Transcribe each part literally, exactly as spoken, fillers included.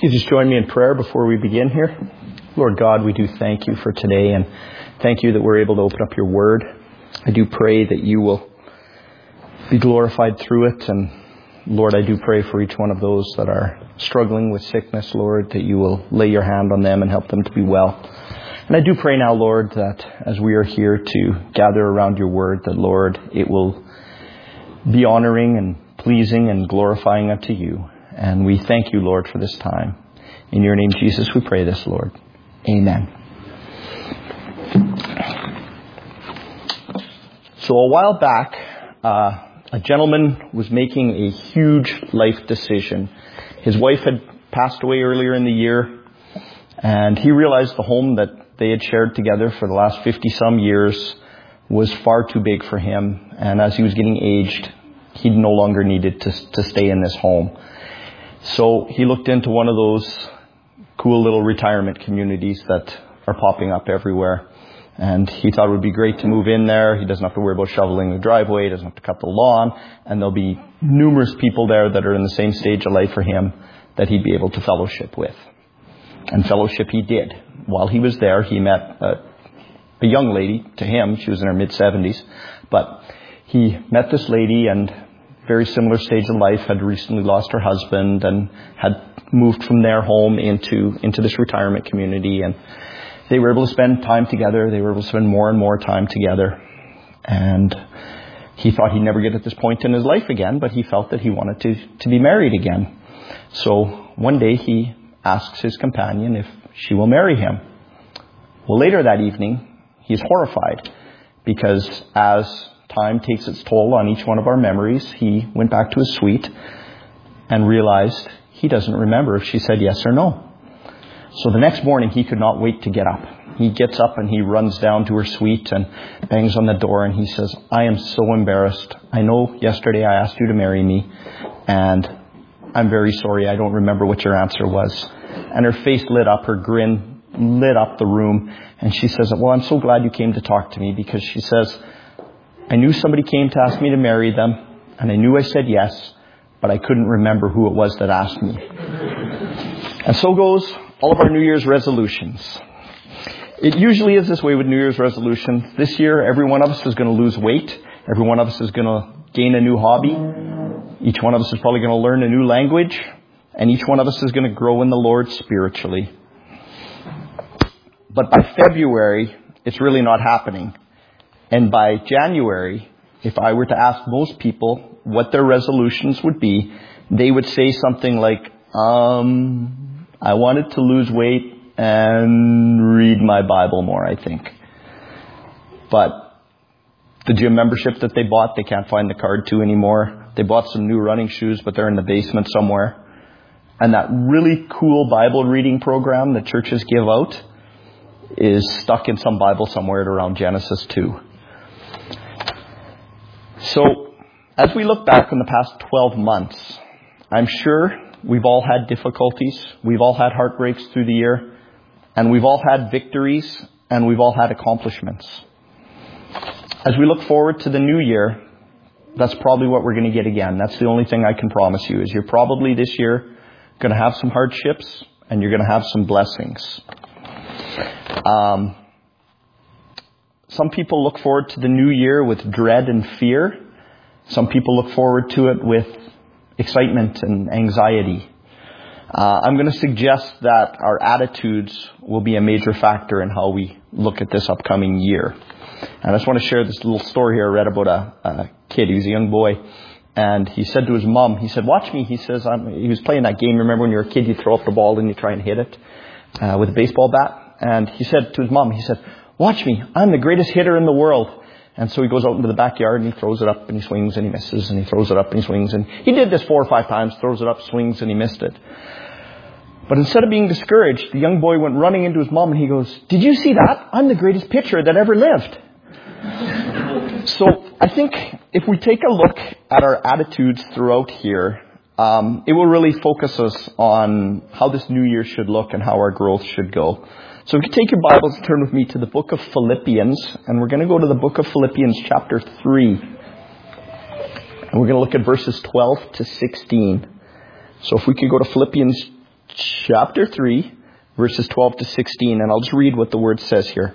You just join me in prayer before we begin here. Lord God, we do thank you for today, and thank you that we're able to open up your word. I do pray that you will be glorified through it, and Lord, I do pray for each one of those that are struggling with sickness, Lord, that you will lay your hand on them and help them to be well. And I do pray now, Lord, that as we are here to gather around your word, that, Lord, it will be honoring and pleasing and glorifying unto you. And we thank you, Lord, for this time. In your name, Jesus, we pray this, Lord. Amen. So a while back, uh, a gentleman was making a huge life decision. His wife had passed away earlier in the year, and he realized the home that they had shared together for the last fifty-some years was far too big for him. And as he was getting aged, he no longer needed to, to stay in this home. So he looked into one of those cool little retirement communities that are popping up everywhere. And he thought it would be great to move in there. He doesn't have to worry about shoveling the driveway. He doesn't have to cut the lawn. And there'll be numerous people there that are in the same stage of life for him that he'd be able to fellowship with. And fellowship he did. While he was there, he met a, a young lady. To him, she was in her mid-seventies. But he met this lady, and very similar stage of life, had recently lost her husband and had moved from their home into, into this retirement community. And they were able to spend time together. They were able to spend more and more time together. And he thought he'd never get at this point in his life again, but he felt that he wanted to, to be married again. So one day he asks his companion if she will marry him. Well, later that evening, he's horrified because as time takes its toll on each one of our memories, he went back to his suite and realized he doesn't remember if she said yes or no. So the next morning, he could not wait to get up. He gets up and he runs down to her suite and bangs on the door, and he says, "I am so embarrassed. I know yesterday I asked you to marry me, and I'm very sorry. I don't remember what your answer was." And her face lit up, her grin lit up the room. And she says, "Well, I'm so glad you came to talk to me," because she says, "I knew somebody came to ask me to marry them, and I knew I said yes, but I couldn't remember who it was that asked me." And so goes all of our New Year's resolutions. It usually is this way with New Year's resolutions. This year, every one of us is going to lose weight. Every one of us is going to gain a new hobby. Each one of us is probably going to learn a new language. And each one of us is going to grow in the Lord spiritually. But by February, it's really not happening. And by January, if I were to ask most people what their resolutions would be, they would say something like, um, I wanted to lose weight and read my Bible more, I think. But the gym membership that they bought, they can't find the card to anymore. They bought some new running shoes, but they're in the basement somewhere. And that really cool Bible reading program that churches give out is stuck in some Bible somewhere at around Genesis two. So, as we look back on the past twelve months, I'm sure we've all had difficulties. We've all had heartbreaks through the year. And we've all had victories. And we've all had accomplishments. As we look forward to the new year, that's probably what we're going to get again. That's the only thing I can promise you, is you're probably this year going to have some hardships and you're going to have some blessings. Um, some people look forward to the new year with dread and fear. Some people look forward to it with excitement and anxiety. Uh, I'm going to suggest that our attitudes will be a major factor in how we look at this upcoming year. And I just want to share this little story here I read about a, a kid. He was a young boy. And he said to his mom, he said, "Watch me." He says, I'm, he was playing that game. Remember when you were a kid, you throw up the ball and you try and hit it uh, with a baseball bat? And he said to his mom, he said, "Watch me. I'm the greatest hitter in the world." And so he goes out into the backyard and he throws it up and he swings and he misses and he throws it up and he swings. And he did this four or five times, throws it up, swings, and he missed it. But instead of being discouraged, the young boy went running into his mom and he goes, "Did you see that? I'm the greatest pitcher that ever lived." So I think if we take a look at our attitudes throughout here, um, it will really focus us on how this new year should look and how our growth should go. So if you take your Bibles, turn with me to the book of Philippians, and we're going to go to the book of Philippians chapter three. And we're going to look at verses twelve to sixteen. So if we could go to Philippians chapter three, verses twelve to sixteen, and I'll just read what the word says here.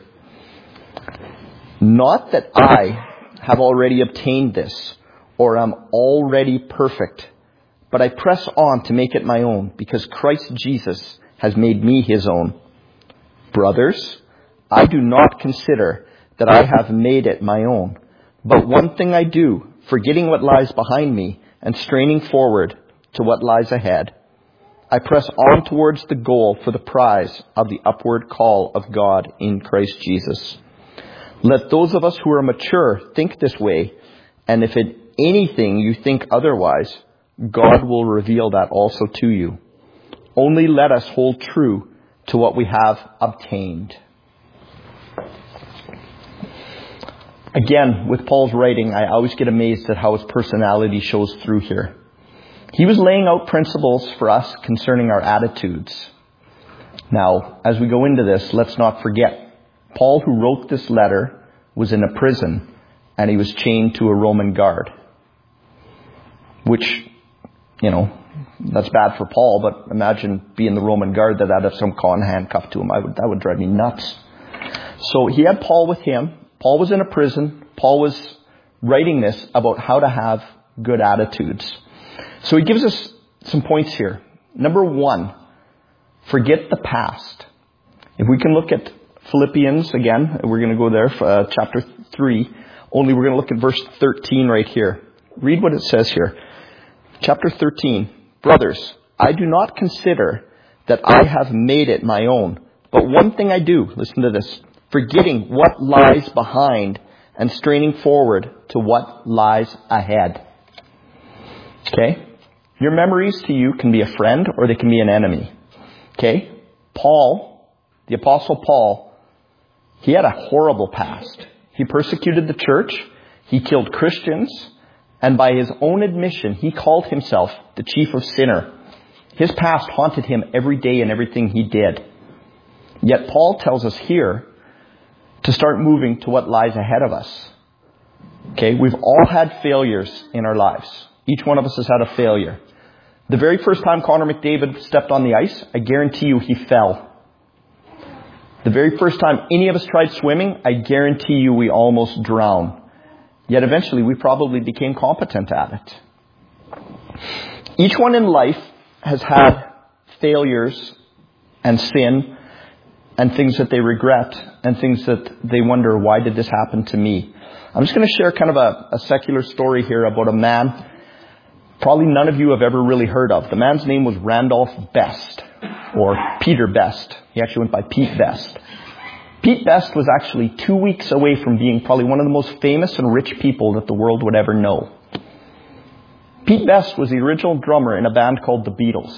Not that I have already obtained this, or am already perfect, but I press on to make it my own, because Christ Jesus has made me his own. Brothers, I do not consider that I have made it my own, but one thing I do, forgetting what lies behind me and straining forward to what lies ahead, I press on towards the goal for the prize of the upward call of God in Christ Jesus. Let those of us who are mature think this way, and if in anything you think otherwise, God will reveal that also to you. Only let us hold true to what we have obtained. Again, with Paul's writing, I always get amazed at how his personality shows through here. He was laying out principles for us concerning our attitudes. Now, as we go into this, let's not forget, Paul, who wrote this letter, was in a prison, and he was chained to a Roman guard. Which, you know, that's bad for Paul, but imagine being the Roman guard that had some con handcuffed to him. I would, that would drive me nuts. So he had Paul with him. Paul was in a prison. Paul was writing this about how to have good attitudes. So he gives us some points here. Number one, forget the past. If we can look at Philippians again, we're going to go there, for, uh, chapter three, only we're going to look at verse thirteen right here. Read what it says here. Chapter thirteen, brothers, I do not consider that I have made it my own, but one thing I do, listen to this, forgetting what lies behind and straining forward to what lies ahead. Okay? Your memories to you can be a friend or they can be an enemy. Okay? Paul, the Apostle Paul, he had a horrible past. He persecuted the church. He killed Christians. And by his own admission, he called himself the chief of sinner. His past haunted him every day in everything he did. Yet Paul tells us here to start moving to what lies ahead of us. Okay, we've all had failures in our lives. Each one of us has had a failure. The very first time Connor McDavid stepped on the ice, I guarantee you he fell. The very first time any of us tried swimming, I guarantee you we almost drowned. Yet eventually we probably became competent at it. Each one in life has had failures and sin and things that they regret and things that they wonder, why did this happen to me? I'm just going to share kind of a, a secular story here about a man probably none of you have ever really heard of. The man's name was Randolph Best, or Peter Best. He actually went by Pete Best. Pete Best was actually two weeks away from being probably one of the most famous and rich people that the world would ever know. Pete Best was the original drummer in a band called the Beatles.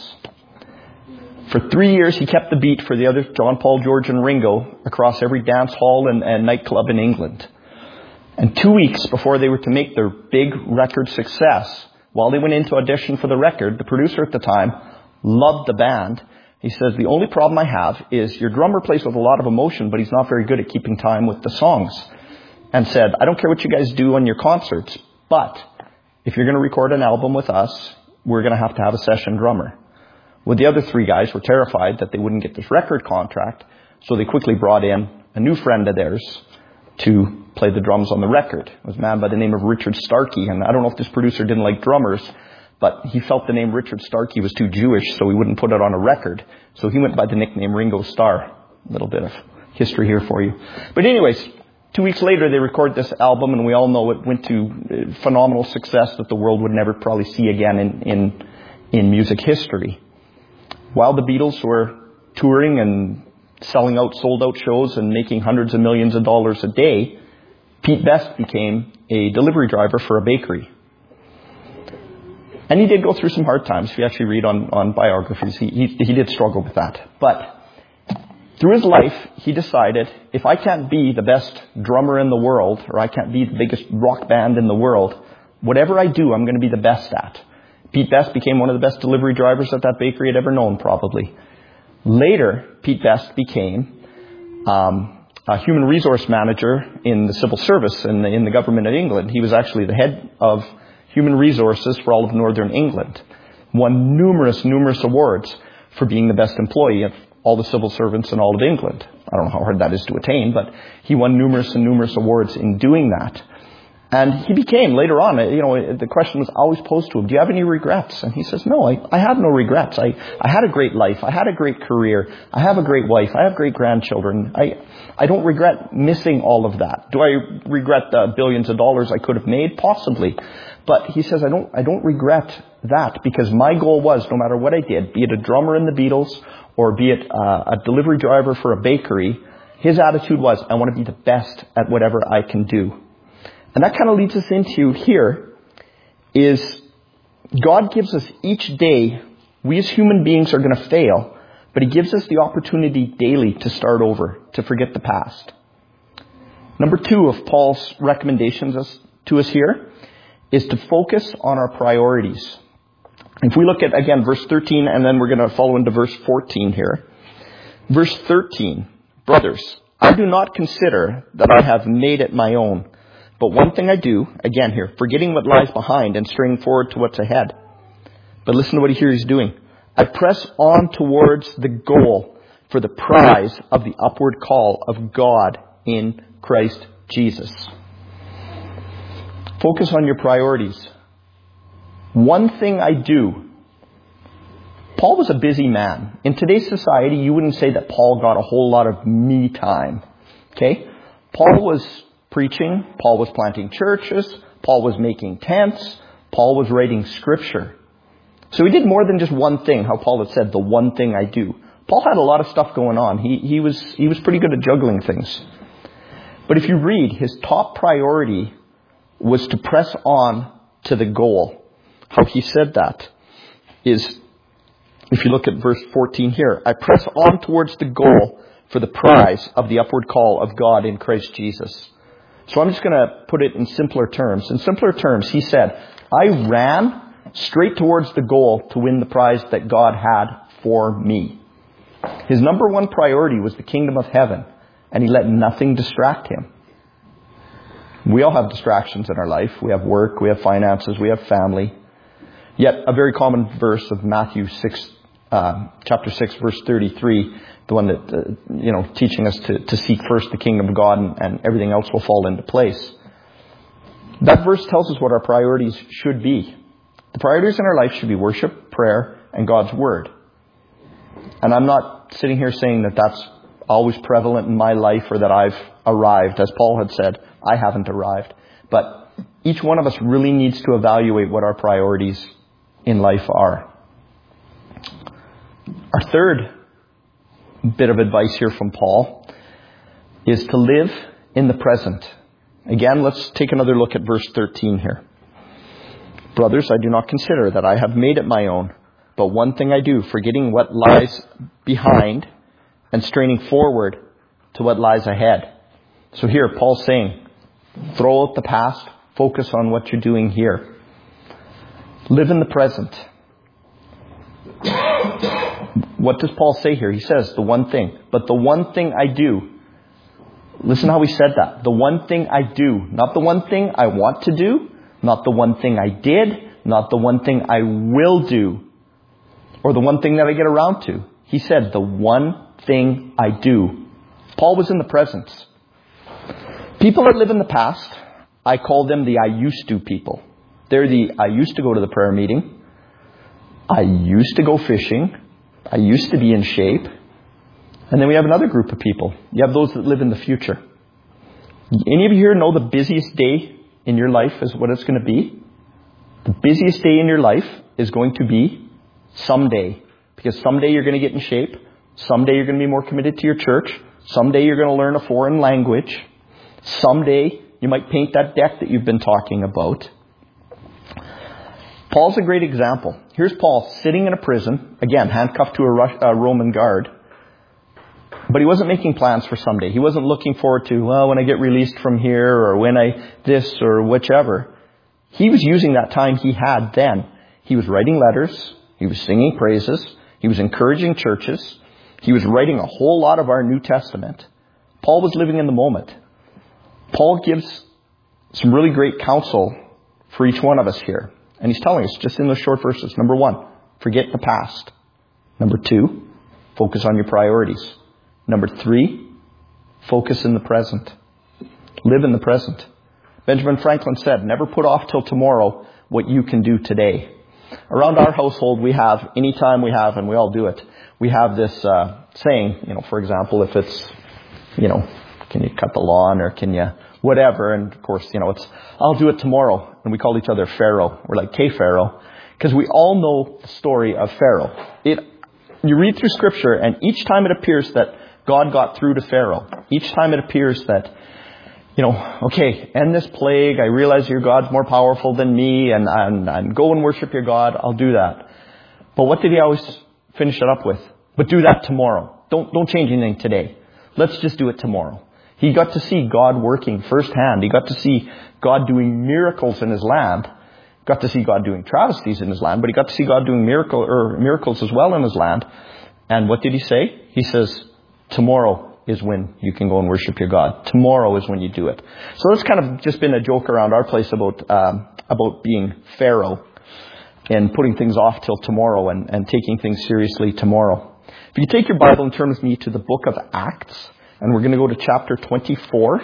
For three years, he kept the beat for the others, John, Paul, George, and Ringo, across every dance hall and, and nightclub in England. And two weeks before they were to make their big record success, while they went in to audition for the record, the producer at the time loved the band. He says, the only problem I have is your drummer plays with a lot of emotion, but he's not very good at keeping time with the songs. And said, I don't care what you guys do on your concerts, but if you're going to record an album with us, we're going to have to have a session drummer. Well, the other three guys were terrified that they wouldn't get this record contract, so they quickly brought in a new friend of theirs to play the drums on the record. It was a man by the name of Richard Starkey, and I don't know if this producer didn't like drummers, but he felt the name Richard Starkey was too Jewish, so he wouldn't put it on a record. So he went by the nickname Ringo Starr. A little bit of history here for you. But anyways, two weeks later they record this album, and we all know it went to phenomenal success that the world would never probably see again in, in, in music history. While the Beatles were touring and selling out sold-out shows and making hundreds of millions of dollars a day, Pete Best became a delivery driver for a bakery. And he did go through some hard times. If you actually read on, on biographies, he, he, he did struggle with that. But through his life, he decided, if I can't be the best drummer in the world, or I can't be the biggest rock band in the world, whatever I do, I'm going to be the best at. Pete Best became one of the best delivery drivers that that bakery had ever known, probably. Later, Pete Best became um, a human resource manager in the civil service in the, in the government of England. He was actually the head of human resources for all of northern England. Won numerous, numerous awards for being the best employee of all the civil servants in all of England. I don't know how hard that is to attain, but he won numerous and numerous awards in doing that. And he became, later on, you know, the question was always posed to him, do you have any regrets? And he says, no, I, I have no regrets. I, I had a great life. I had a great career. I have a great wife. I have great grandchildren. I, I don't regret missing all of that. Do I regret the billions of dollars I could have made? Possibly. But he says, I don't, I don't regret that, because my goal was, no matter what I did, be it a drummer in the Beatles or be it uh, a delivery driver for a bakery, his attitude was, I want to be the best at whatever I can do. And that kind of leads us into here is God gives us each day, we as human beings are going to fail, but he gives us the opportunity daily to start over, to forget the past. Number two of Paul's recommendations to us here is to focus on our priorities. If we look at, again, verse thirteen, and then we're going to follow into verse fourteen here. Verse thirteen, brothers, I do not consider that I have made it my own. But one thing I do, again here, forgetting what lies behind and straining forward to what's ahead. But listen to what he here he's doing. I press on towards the goal for the prize of the upward call of God in Christ Jesus. Focus on your priorities. One thing I do. Paul was a busy man. In today's society, you wouldn't say that Paul got a whole lot of me time. Okay? Paul was preaching. Paul was planting churches. Paul was making tents. Paul was writing scripture. So he did more than just one thing, how Paul had said, the one thing I do. Paul had a lot of stuff going on. He, he was, he was pretty good at juggling things. But if you read, his top priority was to press on to the goal. How he said that is, if you look at verse fourteen here, I press on towards the goal for the prize of the upward call of God in Christ Jesus. So I'm just going to put it in simpler terms. In simpler terms, he said, I ran straight towards the goal to win the prize that God had for me. His number one priority was the kingdom of heaven, and he let nothing distract him. We all have distractions in our life. We have work, we have finances, we have family. Yet a very common verse of Matthew six, uh, chapter six, verse thirty-three, the one that, uh, you know, teaching us to, to seek first the kingdom of God, and, and everything else will fall into place. That verse tells us what our priorities should be. The priorities in our life should be worship, prayer, and God's word. And I'm not sitting here saying that that's always prevalent in my life or that I've arrived. As Paul had said, I haven't arrived. But each one of us really needs to evaluate what our priorities in life are. Our third bit of advice here from Paul is to live in the present. Again, let's take another look at verse thirteen here. Brothers, I do not consider that I have made it my own, but one thing I do, forgetting what lies behind and straining forward to what lies ahead. So here, Paul's saying, throw out the past, focus on what you're doing here. Live in the present. What does Paul say here? He says, the one thing. But the one thing I do. Listen how he said that. The one thing I do. Not the one thing I want to do. Not the one thing I did. Not the one thing I will do. Or the one thing that I get around to. He said, the one thing I do. Paul was in the present. People that live in the past, I call them the I used to people. They're the I used to go to the prayer meeting. I used to go fishing. I used to be in shape. And then we have another group of people. You have those that live in the future. Any of you here know the busiest day in your life is what it's going to be? The busiest day in your life is going to be someday. Because someday you're going to get in shape. Someday you're going to be more committed to your church. Someday you're going to learn a foreign language. Someday you might paint that deck that you've been talking about. Paul's a great example. Here's Paul sitting in a prison, again, handcuffed to a, Rus- a Roman guard. But he wasn't making plans for someday. He wasn't looking forward to, well, when I get released from here or when I this or whichever. He was using that time he had then. He was writing letters. He was singing praises. He was encouraging churches. He was writing a whole lot of our New Testament. Paul was living in the moment. Paul gives some really great counsel for each one of us here. And he's telling us just in those short verses. Number one, forget the past. Number two, focus on your priorities. Number three, focus in the present. Live in the present. Benjamin Franklin said, never put off till tomorrow what you can do today. Around our household, we have, anytime we have, and we all do it, we have this uh, saying, you know, for example, if it's, you know, can you cut the lawn or can you whatever? And of course, you know, it's, I'll do it tomorrow. And we call each other Pharaoh. We're like, "Hey, Pharaoh." Because we all know the story of Pharaoh. It, you read through Scripture, and each time it appears that God got through to Pharaoh. Each time it appears that, you know, okay, end this plague. I realize your God's more powerful than me, and, and, and go and worship your God. I'll do that. But what did he always finish it up with? But do that tomorrow. Don't, don't change anything today. Let's just do it tomorrow. He got to see God working firsthand. He got to see God doing miracles in his land. Got to see God doing travesties in his land, but he got to see God doing miracle or miracles as well in his land. And what did he say? He says, tomorrow is when you can go and worship your God. Tomorrow is when you do it. So that's kind of just been a joke around our place about um, about being Pharaoh and putting things off till tomorrow and, and taking things seriously tomorrow. If you take your Bible and turn with me to the book of Acts, and we're going to go to chapter twenty-four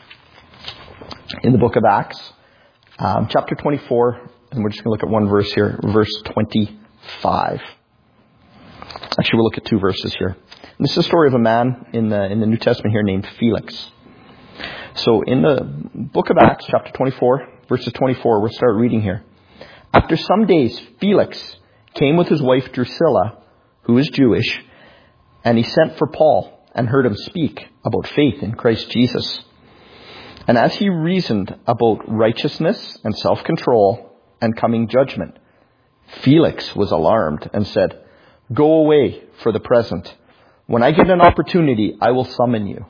in the book of Acts. Um, chapter twenty-four, and we're just going to look at one verse here, verse twenty-five. Actually, we'll look at two verses here. And this is the story of a man in the in the New Testament here named Felix. So in the book of Acts, chapter twenty-four, verses twenty-four, we'll start reading here. After some days, Felix came with his wife Drusilla, who is Jewish, and he sent for Paul and heard him speak about faith in Christ Jesus. And as he reasoned about righteousness and self-control and coming judgment, Felix was alarmed and said, "Go away for the present. When I get an opportunity, I will summon you."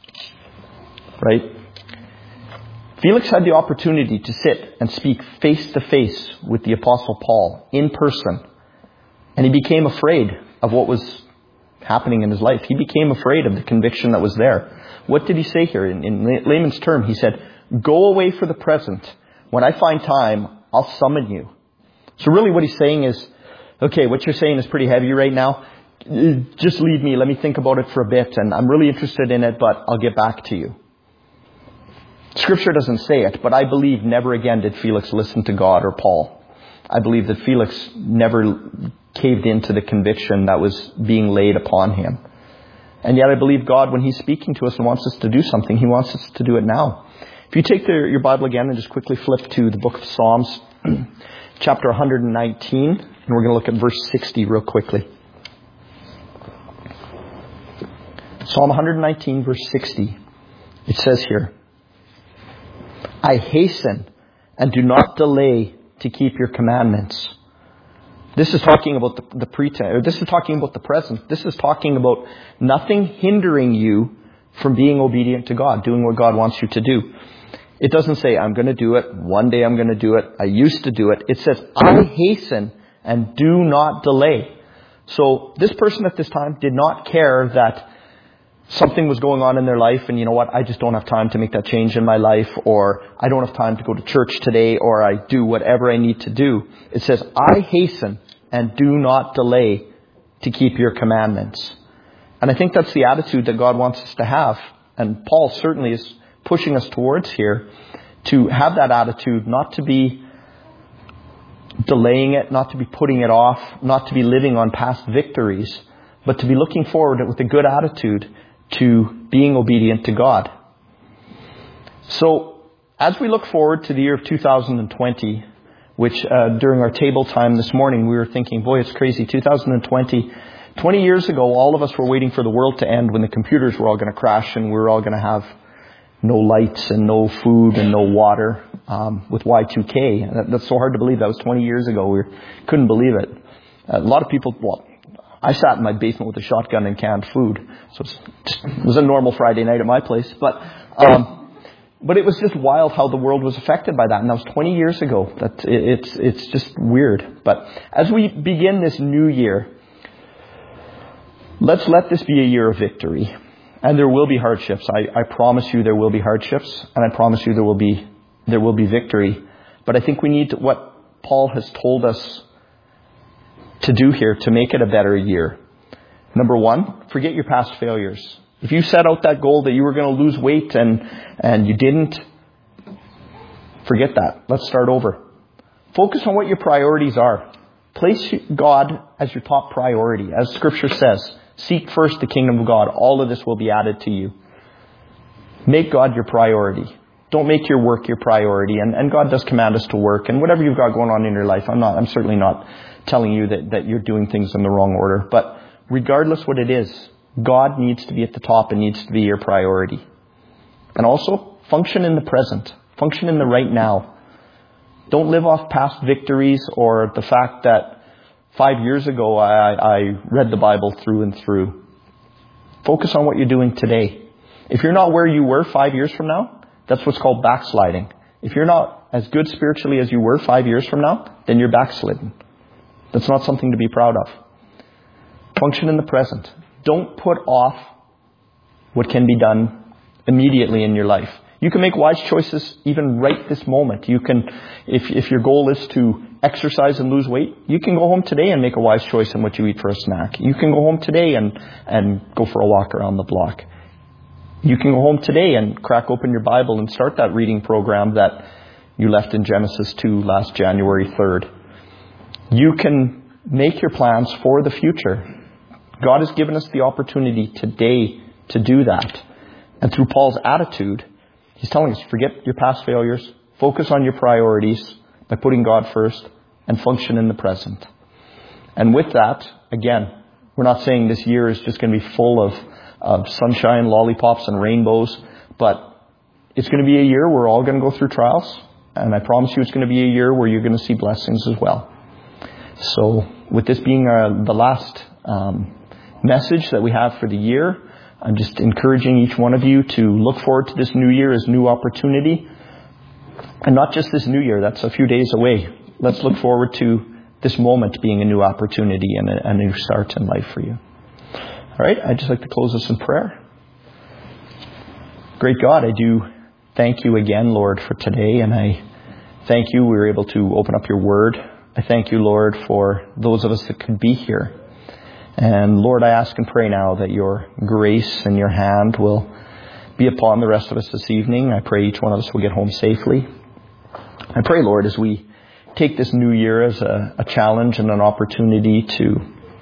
Right? Felix had the opportunity to sit and speak face to face with the Apostle Paul in person. And he became afraid of what was happening in his life. He became afraid of the conviction that was there. What did he say here? In, in layman's term, he said, "Go away for the present. When I find time, I'll summon you." So really what he's saying is, okay, what you're saying is pretty heavy right now. Just leave me. Let me think about it for a bit. And I'm really interested in it, but I'll get back to you. Scripture doesn't say it, but I believe never again did Felix listen to God or Paul. I believe that Felix never caved into the conviction that was being laid upon him. And yet I believe God, when he's speaking to us and wants us to do something, he wants us to do it now. If you take the, your Bible again and just quickly flip to the book of Psalms, chapter one nineteen, and we're going to look at verse sixty real quickly. Psalm one nineteen, verse sixty. It says here, "I hasten and do not delay to keep your commandments." This is talking about the, the pretense, or this is talking about the present. This is talking about nothing hindering you from being obedient to God, doing what God wants you to do. It doesn't say, "I'm going to do it. One day I'm going to do it. I used to do it." It says, "I hasten and do not delay." So this person at this time did not care that something was going on in their life, and you know what, I just don't have time to make that change in my life, or I don't have time to go to church today, or I do whatever I need to do. It says, "I hasten and do not delay to keep your commandments." And I think that's the attitude that God wants us to have. And Paul certainly is pushing us towards here to have that attitude, not to be delaying it, not to be putting it off, not to be living on past victories, but to be looking forward with a good attitude to being obedient to God. So as we look forward to the year of two thousand twenty, which uh, during our table time this morning, we were thinking, boy, it's crazy. two thousand twenty, twenty years ago, all of us were waiting for the world to end when the computers were all going to crash and we were all going to have no lights and no food and no water um, with Y two K. That, that's so hard to believe. That was twenty years ago. We couldn't believe it. A lot of people, well, I sat in my basement with a shotgun and canned food. So it was, just, it was a normal Friday night at my place. But um, but it was just wild how the world was affected by that. And that was twenty years ago. That it, it's it's just weird. But as we begin this new year, let's let this be a year of victory. And there will be hardships. I, I promise you there will be hardships. And I promise you there will be there will be victory. But I think we need to, what Paul has told us to do here to make it a better year. Number one, forget your past failures. If you set out that goal that you were going to lose weight and, and you didn't, forget that. Let's start over. Focus on what your priorities are. Place God as your top priority. As Scripture says, seek first the kingdom of God. All of this will be added to you. Make God your priority. Don't make your work your priority. And, and God does command us to work. And whatever you've got going on in your life, I'm not, I'm certainly not telling you that, that you're doing things in the wrong order. But regardless what it is, God needs to be at the top and needs to be your priority. And also, function in the present. Function in the right now. Don't live off past victories or the fact that five years ago I, I read the Bible through and through. Focus on what you're doing today. If you're not where you were five years from now, that's what's called backsliding. If you're not as good spiritually as you were five years from now, then you're backslidden. That's not something to be proud of. Function in the present. Don't put off what can be done immediately in your life. You can make wise choices even right this moment. You can, if if your goal is to exercise and lose weight, you can go home today and make a wise choice in what you eat for a snack. You can go home today and, and go for a walk around the block. You can go home today and crack open your Bible and start that reading program that you left in Genesis two last January third. You can make your plans for the future. God has given us the opportunity today to do that. And through Paul's attitude, he's telling us, forget your past failures, focus on your priorities by putting God first, and function in the present. And with that, again, we're not saying this year is just going to be full of, of sunshine, lollipops, and rainbows, but it's going to be a year where we're all going to go through trials, and I promise you it's going to be a year where you're going to see blessings as well. So with this being uh, the last um, message that we have for the year, I'm just encouraging each one of you to look forward to this new year as new opportunity. And not just this new year, that's a few days away. Let's look forward to this moment being a new opportunity and a, a new start in life for you. All right, I'd just like to close this in prayer. Great God, I do thank you again, Lord, for today. And I thank you we were able to open up your word. I thank you, Lord, for those of us that could be here. And Lord, I ask and pray now that your grace and your hand will be upon the rest of us this evening. I pray each one of us will get home safely. I pray, Lord, as we take this new year as a, a challenge and an opportunity to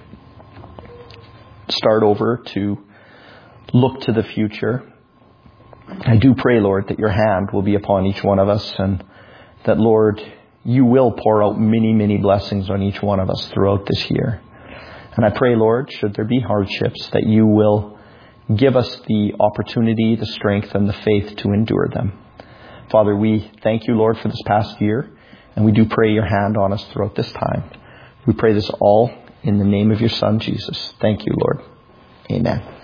start over, to look to the future, I do pray, Lord, that your hand will be upon each one of us and that, Lord, you will pour out many, many blessings on each one of us throughout this year. And I pray, Lord, should there be hardships, that you will give us the opportunity, the strength, and the faith to endure them. Father, we thank you, Lord, for this past year, and we do pray your hand on us throughout this time. We pray this all in the name of your Son, Jesus. Thank you, Lord. Amen.